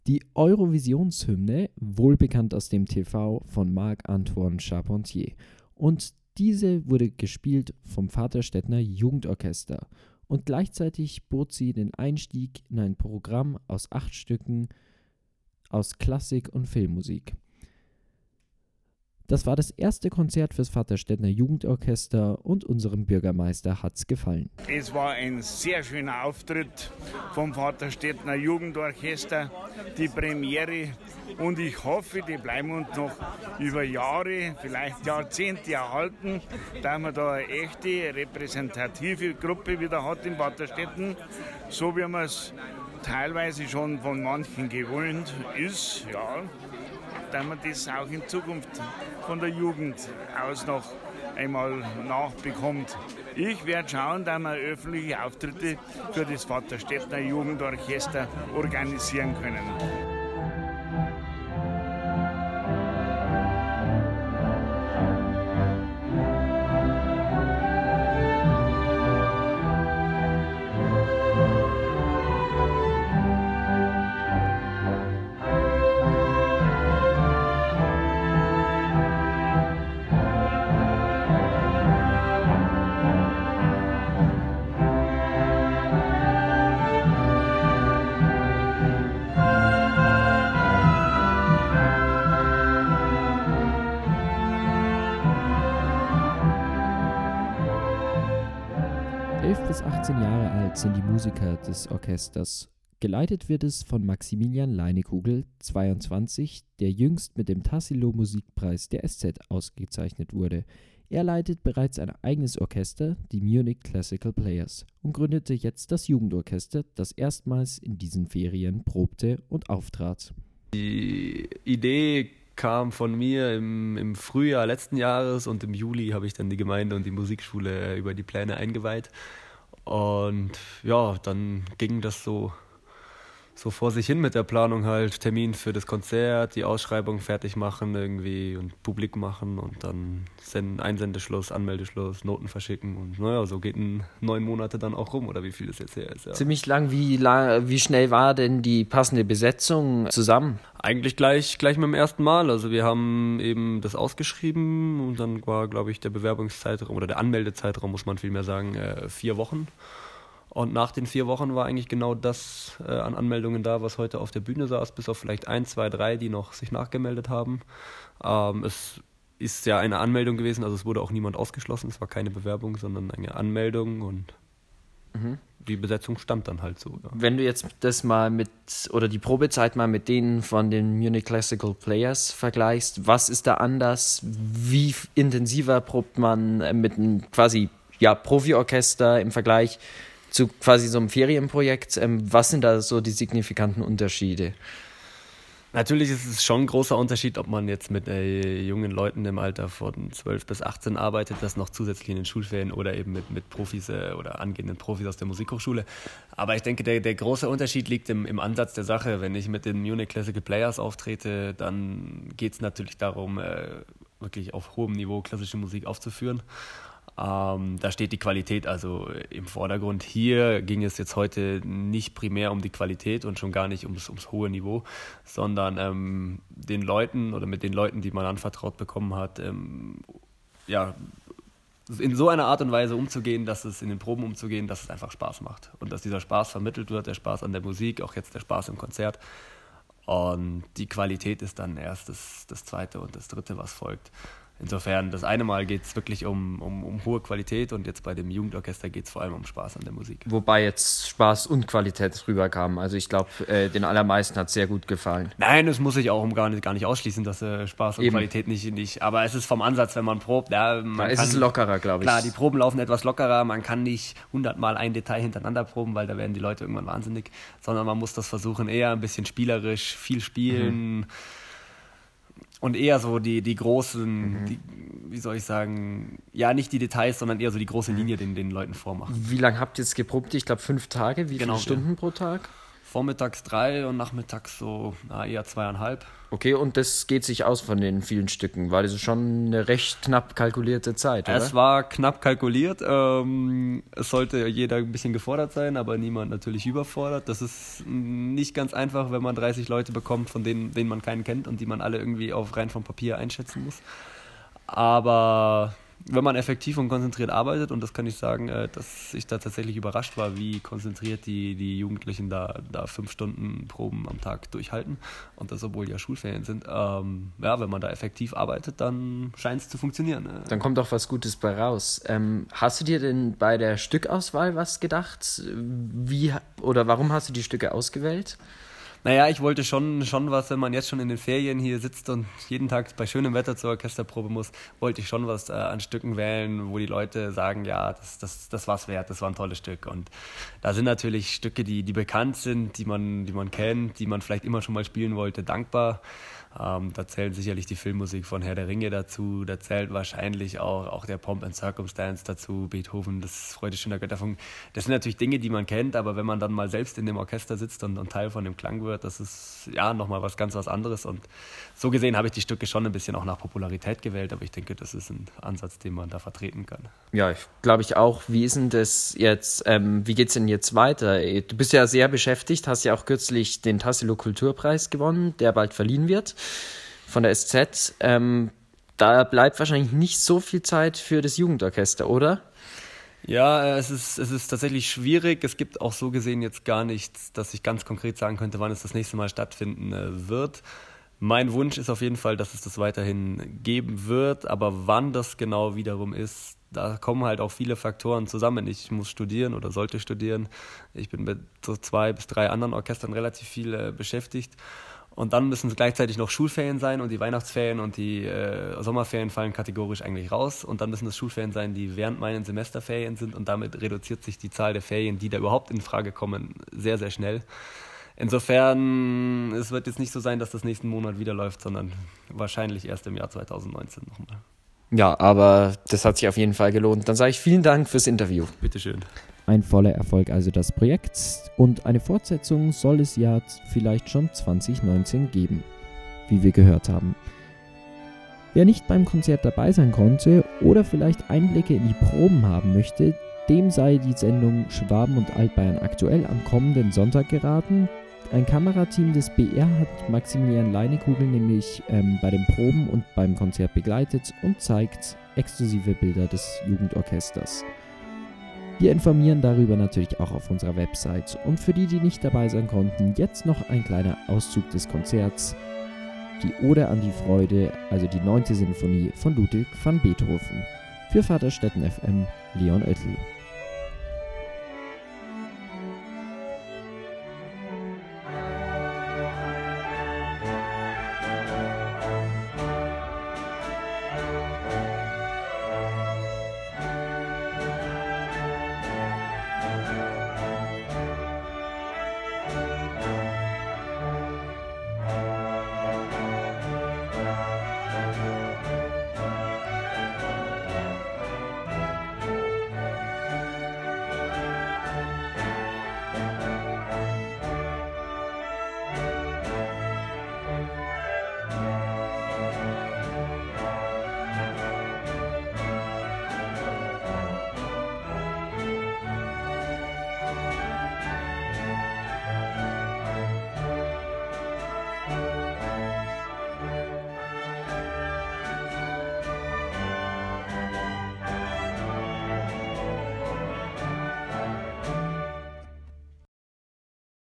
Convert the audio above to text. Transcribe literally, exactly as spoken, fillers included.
Die Eurovisionshymne, wohlbekannt aus dem T V von Marc-Antoine Charpentier. Und diese wurde gespielt vom Vaterstettner Jugendorchester. Und gleichzeitig bot sie den Einstieg in ein Programm aus acht Stücken aus Klassik und Filmmusik. Das war das erste Konzert fürs Vaterstettner Jugendorchester und unserem Bürgermeister hat's gefallen. Es war ein sehr schöner Auftritt vom Vaterstettner Jugendorchester, die Premiere, und ich hoffe, die bleiben uns noch über Jahre, vielleicht Jahrzehnte erhalten, da man da eine echte repräsentative Gruppe wieder hat in Vaterstetten, so wie man es teilweise schon von manchen gewöhnt ist, ja. Da man das auch in Zukunft von der Jugend aus noch einmal nachbekommt. Ich werde schauen, dass wir öffentliche Auftritte für das Vaterstettner Jugendorchester organisieren können. elf bis achtzehn Jahre alt sind die Musiker des Orchesters. Geleitet wird es von Maximilian Leinekugel, zweiundzwanzig, der jüngst mit dem Tassilo Musikpreis der S Z ausgezeichnet wurde. Er leitet bereits ein eigenes Orchester, die Munich Classical Players, und gründete jetzt das Jugendorchester, das erstmals in diesen Ferien probte und auftrat. Die Idee kam von mir im, im Frühjahr letzten Jahres, und im Juli habe ich dann die Gemeinde und die Musikschule über die Pläne eingeweiht. Und ja, dann ging das so, so vor sich hin mit der Planung halt. Termin für das Konzert, die Ausschreibung fertig machen irgendwie und publik machen und dann Send- Einsendeschluss, Anmeldeschluss, Noten verschicken. Und naja, so geht ein neun Monate dann auch rum, oder wie viel es jetzt her ist. Ja. Ziemlich lang. Wie, lang, wie schnell war denn die passende Besetzung zusammen? Eigentlich gleich, gleich mit dem ersten Mal. Also wir haben eben das ausgeschrieben und dann war, glaube ich, der Bewerbungszeitraum oder der Anmeldezeitraum, muss man vielmehr sagen, äh, vier Wochen. Und nach den vier Wochen war eigentlich genau das äh, an Anmeldungen da, was heute auf der Bühne saß, bis auf vielleicht ein, zwei, drei, die noch sich nachgemeldet haben. Ähm, es ist ja eine Anmeldung gewesen, also es wurde auch niemand ausgeschlossen, es war keine Bewerbung, sondern eine Anmeldung, und mhm. die Besetzung stand dann halt so. Ja. Wenn du jetzt das mal mit, oder die Probezeit mal mit denen von den Munich Classical Players vergleichst, was ist da anders? Wie intensiver probt man mit einem quasi ja, Profiorchester im Vergleich zu quasi so einem Ferienprojekt? Was sind da so die signifikanten Unterschiede? Natürlich ist es schon ein großer Unterschied, ob man jetzt mit äh, jungen Leuten im Alter von zwölf bis achtzehn arbeitet, das noch zusätzlich in den Schulferien, oder eben mit, mit Profis äh, oder angehenden Profis aus der Musikhochschule. Aber ich denke, der, der große Unterschied liegt im, im Ansatz der Sache. Wenn ich mit den Munich Classical Players auftrete, dann geht es natürlich darum, äh, wirklich auf hohem Niveau klassische Musik aufzuführen. Ähm, da steht die Qualität also im Vordergrund. Hier ging es jetzt heute nicht primär um die Qualität und schon gar nicht ums, ums hohe Niveau, sondern ähm, den Leuten oder mit den Leuten, die man anvertraut bekommen hat, ähm, ja, in so einer Art und Weise umzugehen, dass es in den Proben umzugehen, dass es einfach Spaß macht und dass dieser Spaß vermittelt wird, der Spaß an der Musik, auch jetzt der Spaß im Konzert. Und die Qualität ist dann erst das, das Zweite und das Dritte, was folgt. Insofern, das eine Mal geht es wirklich um, um, um hohe Qualität, und jetzt bei dem Jugendorchester geht es vor allem um Spaß an der Musik. Wobei jetzt Spaß und Qualität rüberkamen. Also ich glaube, äh, den allermeisten hat es sehr gut gefallen. Nein, das muss ich auch gar nicht, gar nicht ausschließen, dass äh, Spaß und Eben. Qualität nicht, nicht... Aber es ist vom Ansatz, wenn man probt, ja, man Da ist kann, es lockerer, glaube ich. Klar, die Proben laufen etwas lockerer, man kann nicht hundertmal ein Detail hintereinander proben, weil da werden die Leute irgendwann wahnsinnig, sondern man muss das versuchen, eher ein bisschen spielerisch, viel spielen... Mhm. Und eher so die, die großen, mhm. die, wie soll ich sagen, ja, nicht die Details, sondern eher so die große Linie den, den Leuten vormachen. Wie lange habt ihr jetzt geprobt? Ich glaube fünf Tage. Wie genau, viele Stunden ja. pro Tag? Vormittags drei und nachmittags so na, eher zweieinhalb. Okay, und das geht sich aus von den vielen Stücken, weil das ist schon eine recht knapp kalkulierte Zeit, oder? Es war knapp kalkuliert. Ähm, es sollte jeder ein bisschen gefordert sein, aber niemand natürlich überfordert. Das ist nicht ganz einfach, wenn man dreißig Leute bekommt, von denen, denen man keinen kennt und die man alle irgendwie auf rein vom Papier einschätzen muss. Aber wenn man effektiv und konzentriert arbeitet, und das kann ich sagen, äh, dass ich da tatsächlich überrascht war, wie konzentriert die, die Jugendlichen da, da fünf Stunden Proben am Tag durchhalten, und das obwohl ja Schulferien sind. Ähm, ja, wenn man da effektiv arbeitet, dann scheint es zu funktionieren. Äh. Dann kommt auch was Gutes bei raus. Ähm, hast du dir denn bei der Stückauswahl was gedacht? Wie oder warum hast du die Stücke ausgewählt? Naja, ich wollte schon, schon was, wenn man jetzt schon in den Ferien hier sitzt und jeden Tag bei schönem Wetter zur Orchesterprobe muss, wollte ich schon was äh, an Stücken wählen, wo die Leute sagen, ja, das, das, das war's wert, das war ein tolles Stück. Und da sind natürlich Stücke, die, die bekannt sind, die man, die man kennt, die man vielleicht immer schon mal spielen wollte, dankbar. Ähm, da zählt sicherlich die Filmmusik von Herr der Ringe dazu, da zählt wahrscheinlich auch, auch der Pomp and Circumstance dazu, Beethoven, das Freude schöner Götterfunken. Das sind natürlich Dinge, die man kennt, aber wenn man dann mal selbst in dem Orchester sitzt und, und Teil von dem Klang wird, das ist ja nochmal was ganz was anderes. Und so gesehen habe ich die Stücke schon ein bisschen auch nach Popularität gewählt, aber ich denke, das ist ein Ansatz, den man da vertreten kann. Ja, ich glaube ich auch. Wie ist denn das jetzt, ähm, wie geht's denn jetzt weiter? Du bist ja sehr beschäftigt, hast ja auch kürzlich den Tassilo Kulturpreis gewonnen, der bald verliehen wird von der S Z. Ähm, da bleibt wahrscheinlich nicht so viel Zeit für das Jugendorchester, oder? Ja, es ist, es ist tatsächlich schwierig. Es gibt auch so gesehen jetzt gar nichts, dass ich ganz konkret sagen könnte, wann es das nächste Mal stattfinden äh, wird. Mein Wunsch ist auf jeden Fall, dass es das weiterhin geben wird, aber wann das genau wiederum ist, da kommen halt auch viele Faktoren zusammen. Ich muss studieren oder sollte studieren. Ich bin mit so zwei bis drei anderen Orchestern relativ viel äh, beschäftigt. Und dann müssen es gleichzeitig noch Schulferien sein, und die Weihnachtsferien und die äh, Sommerferien fallen kategorisch eigentlich raus. Und dann müssen es Schulferien sein, die während meinen Semesterferien sind, und damit reduziert sich die Zahl der Ferien, die da überhaupt in Frage kommen, sehr, sehr schnell. Insofern, es wird jetzt nicht so sein, dass das nächsten Monat wieder läuft, sondern wahrscheinlich erst im Jahr zwanzig neunzehn nochmal. Ja, aber das hat sich auf jeden Fall gelohnt. Dann sage ich vielen Dank fürs Interview. Bitteschön. Ein voller Erfolg also das Projekt, und eine Fortsetzung soll es ja vielleicht schon zwanzig neunzehn geben, wie wir gehört haben. Wer nicht beim Konzert dabei sein konnte oder vielleicht Einblicke in die Proben haben möchte, dem sei die Sendung Schwaben und Altbayern aktuell am kommenden Sonntag geraten. Ein Kamerateam des B R hat Maximilian Leinekugel nämlich ähm, bei den Proben und beim Konzert begleitet und zeigt exklusive Bilder des Jugendorchesters. Wir informieren darüber natürlich auch auf unserer Website. Und für die, die nicht dabei sein konnten, jetzt noch ein kleiner Auszug des Konzerts. Die Ode an die Freude, also die neunte Sinfonie von Ludwig van Beethoven. Für Vaterstetten F M, Leon Oettel.